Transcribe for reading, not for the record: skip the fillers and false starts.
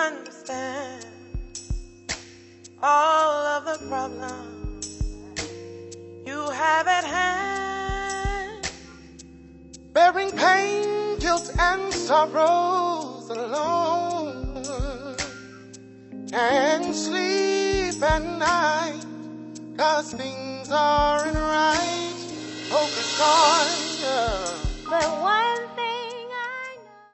understand all of the problems you have at hand. Bearing pain, guilt, and sorrows alone. Can't sleep at night, 'cause things aren't right. Focus on